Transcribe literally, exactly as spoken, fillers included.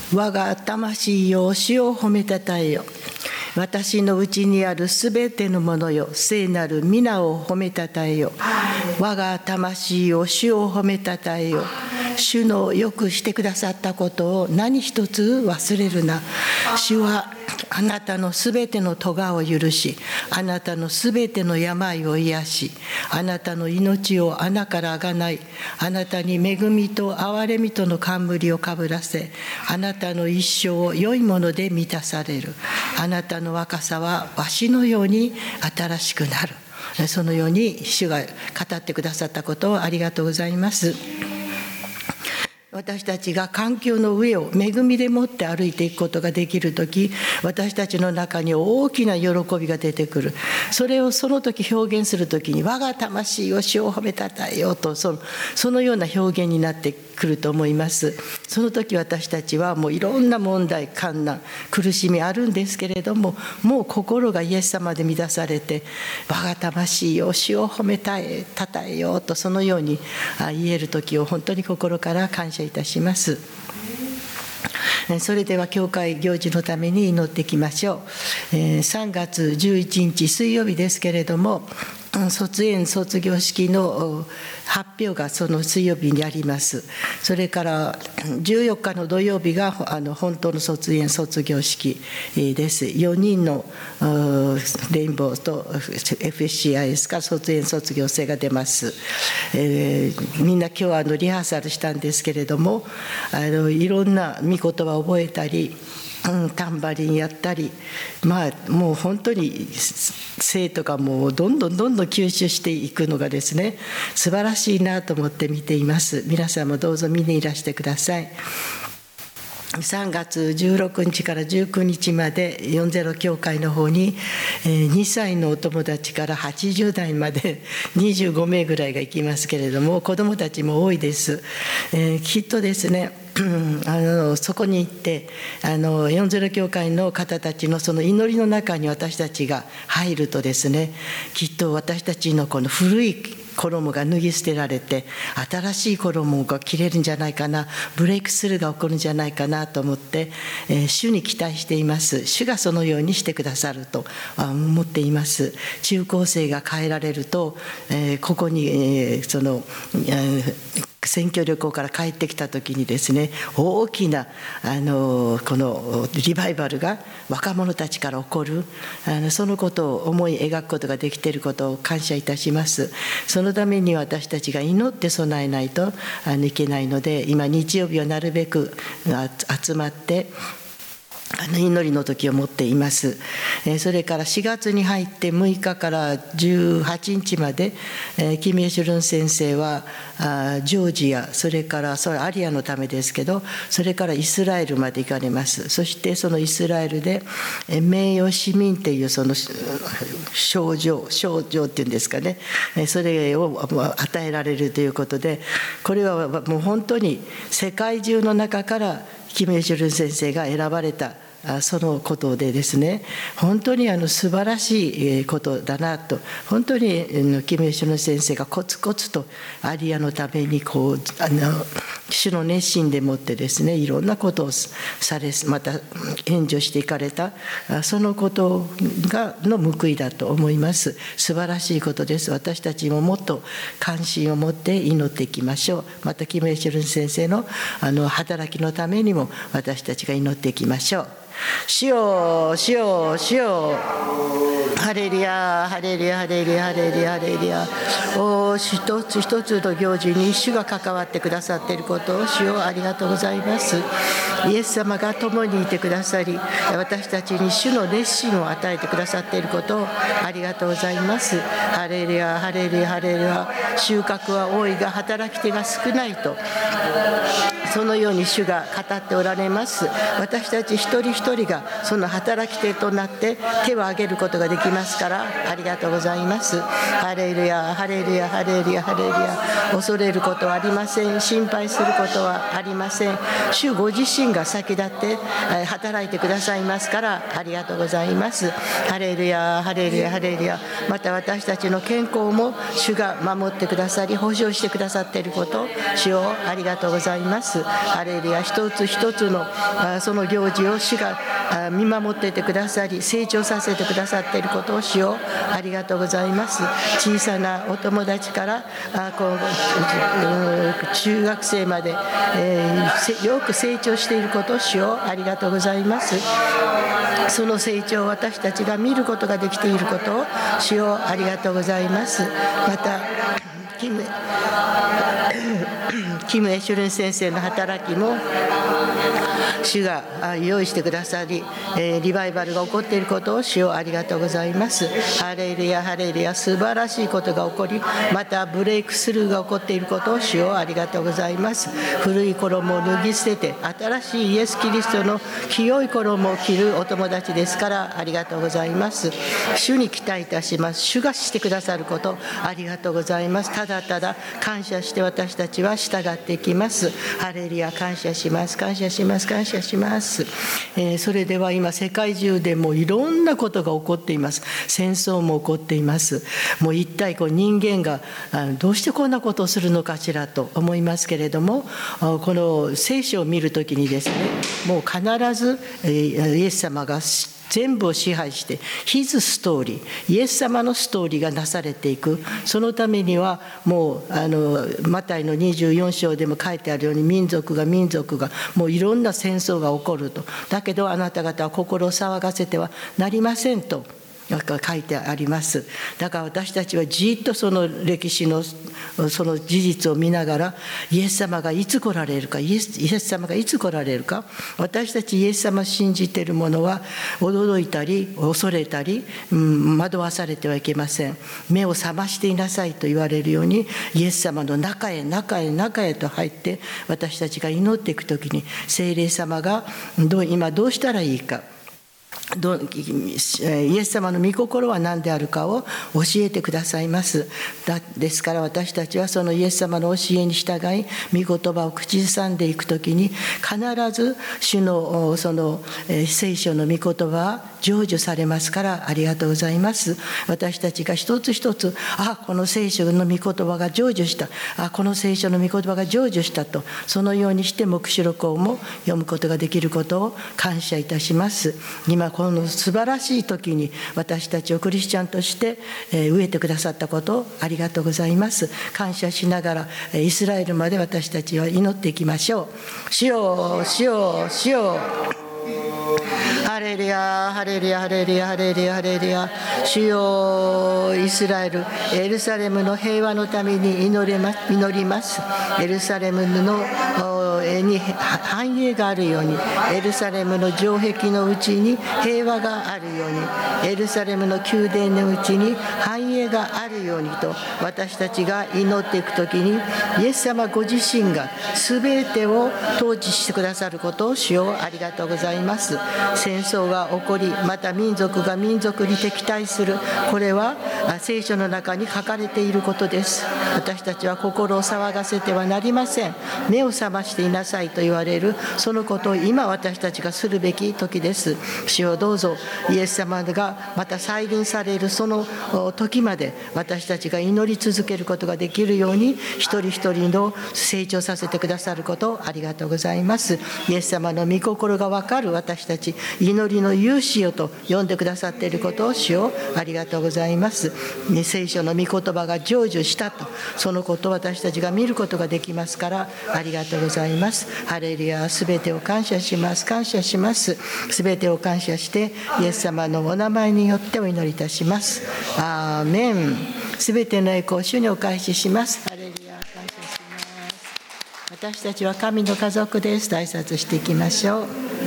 我が魂よ、主を褒めたたえよ。私のうちにあるすべてのものよ、聖なる皆を褒めたたえよ。我が魂よ、主を褒めたたえよ。主のよくしてくださったことを何一つ忘れるな。主はあなたのすべての咎を許し、あなたのすべての病を癒し、あなたの命を穴からあがない、あなたに恵みと憐れみとの冠をかぶらせ、あなたの一生を良いもので満たされる。あなたの若さは鷲のように新しくなる。そのように主が語ってくださったことをありがとうございます。私たちが環境の上を恵みでもって歩いていくことができるとき、私たちの中に大きな喜びが出てくる。それをその時表現するときに、我が魂を主を褒めたたえようと、その、そのような表現になってくると思います。その時私たちはもういろんな問題、困難、苦しみあるんですけれども、もう心がイエス様で満たされて、我が魂を主を褒めたえたたえようと、そのように言える時を本当に心から感謝いたします。それでは教会行事のために祈っていきましょう。さんがつじゅういちにち水曜日ですけれども、卒園卒業式の発表がその水曜日にあります。それからじゅうよっかの土曜日があの本当の卒園卒業式です。よにんのレインボーと エフエスシーアイエス から卒園卒業生が出ます。えー、みんな今日はあのリハーサルしたんですけれども、あのいろんな御言葉を覚えたり、うん、タンバリンやったり、まあもう本当に生徒がもうどんどんどんどん吸収していくのがですね、素晴らしいなと思って見ています。皆さんもどうぞ見にいらしてください。さんがつじゅうろくにちからじゅうくにちまでよんじゅう教会の方ににさいのお友達からはちじゅうだいまでにじゅうごめいぐらいが行きますけれども、子どもたちも多いです。えー、きっとですね、あのそこに行ってあのよんじゅう教会の方たちのその祈りの中に私たちが入るとですね、きっと私たちのこの古い衣が脱ぎ捨てられて新しい衣が着れるんじゃないかな、ブレイクスルーが起こるんじゃないかなと思って、えー、主に期待しています。主がそのようにしてくださると思っています。中高生が変えられると、えー、ここに、えー、その、えー選挙旅行から帰ってきた時にですね、大きなあのこのリバイバルが若者たちから起こる、あのそのことを思い描くことができていることを感謝いたします。そのために私たちが祈って備えないとあのいけないので、今日曜日はなるべく集まってあの祈りの時を持っています。それからしがつに入ってむいかからじゅうはちにちまで、キム・ヨシュルン先生はジョージア、それからそれアリアのためですけど、それからイスラエルまで行かれます。そしてそのイスラエルで名誉市民っていうその賞状賞状っていうんですかね、それを与えられるということで、これはもう本当に世界中の中からキム・ヨシュルン先生が選ばれたそのことでですね、本当にあの素晴らしいことだなと、本当にキム・ヨシュルン先生がコツコツとアリアのためにこうあの主の熱心でもってですね、いろんなことをされ、また援助していかれた、そのことがの報いだと思います。素晴らしいことです。私たちももっと関心を持って祈っていきましょう。またキム・ヨシュルン先生のあの働きのためにも私たちが祈っていきましょう。主よ主よ主よ、ハレルヤハレルヤハレルヤハレルヤハレルヤ。お一つ一つの行事に主が関わってくださっていることを主よありがとうございます。イエス様が共にいてくださり、私たちに主の熱心を与えてくださっていることをありがとうございます。ハレルヤハレルヤハレルヤ。収穫は多いが働き手が少ないと、そのように主が語っておられます。私たち一人一人がその働き手となって手を挙げることができますから、ありがとうございます。ハレルヤハレルヤハレルヤハレルヤ。恐れることはありません。心配することはありません。主ご自身が先立って働いてくださいますから、ありがとうございます。ハレルヤハレルヤハレルヤ。また私たちの健康も主が守ってくださり保証してくださっていることを主をありがとうございます。 。ハレルヤ。一つ一つのその行事を主が見守っていてくださり、成長させてくださっていることを主よありがとうございます。小さなお友達から中学生まで、えー、よく成長していることを主よありがとうございます。その成長を私たちが見ることができていることを主よありがとうございます。またキムキム・エシュルン先生の働きも主が用意してくださり、リバイバルが起こっていることを主をありがとうございます。ハレルヤハレルヤ。素晴らしいことが起こり、またブレイクスルーが起こっていることを主をありがとうございます。古い衣を脱ぎ捨てて新しいイエス・キリストの清い衣を着るお友達ですからありがとうございます。主に期待いたします。主がしてくださることありがとうございます。ただただ感謝して私たちは従っていきます。ハレルヤ。感謝します感謝します感謝します、えー、それでは今世界中でもいろんなことが起こっています。戦争も起こっています。もう一体こう人間がどうしてこんなことをするのかしらと思いますけれども、この聖書を見るときにですね、もう必ずイエス様が全部を支配して、His ストーリー、イエス様のストーリーがなされていく。そのためにはもうあのマタイのにじゅうよん章でも書いてあるように、民族が民族がもういろんな戦争が起こると。だけどあなた方は心を騒がせてはなりませんと書いてあります。だから私たちはじっとその歴史のその事実を見ながら、イエス様がいつ来られるか、イエス、イエス様がいつ来られるか、私たちイエス様を信じている者は驚いたり恐れたり、うん、惑わされてはいけません。目を覚ましていなさいと言われるように、イエス様の中へ中へ中へと入って私たちが祈っていくときに、聖霊様がどう今どうしたらいいか、どイエス様の御心は何であるかを教えてくださいます。だですから私たちはそのイエス様の教えに従い、御言葉を口ずさんでいくときに、必ず主のその聖書の御言葉は成就されますからありがとうございます。私たちが一つ一つ、あ、この聖書の御言葉が成就した、あ、この聖書の御言葉が成就したと、そのようにして黙示録をも読むことができることを感謝いたします。今この素晴らしい時に私たちをクリスチャンとして植えてくださったことをありがとうございます。感謝しながらイスラエルまで私たちは祈っていきましょう。主よ主よ主よ、ハレルヤハレルヤハレルヤハレルヤハレルヤ。主よ、イスラエルエルサレムの平和のために祈れます祈ります。エルサレムのに繁栄があるように、エルサレムの城壁のうちに平和があるように、エルサレムの宮殿のうちに繁栄があるようにと、私たちが祈っていくときに、イエス様ご自身が全てを統治してくださることを主よありがとうございます。戦争が起こり、また民族が民族に敵対する、これは聖書の中に書かれていることです。私たちは心を騒がせてはなりません。目を覚ましていなさいと言われる、そのことを今私たちがするべき時です。主よ、どうぞイエス様がまた再臨されるその時まで私たちが祈り続けることができるように、一人一人の成長させてくださることをありがとうございます。イエス様の御心が分かる私たち、祈りの勇士よと呼んでくださっていることを主よありがとうございます。聖書の御言葉が成就したと、そのことを私たちが見ることができますからありがとうございます。ハレルヤ。すべてを感謝します感謝します。すべてを感謝してイエス様のお名前によってお祈りいたします。アーメン。すべての栄光を主にお返しします。ハレルヤ。感謝します。私たちは神の家族です。挨拶していきましょう。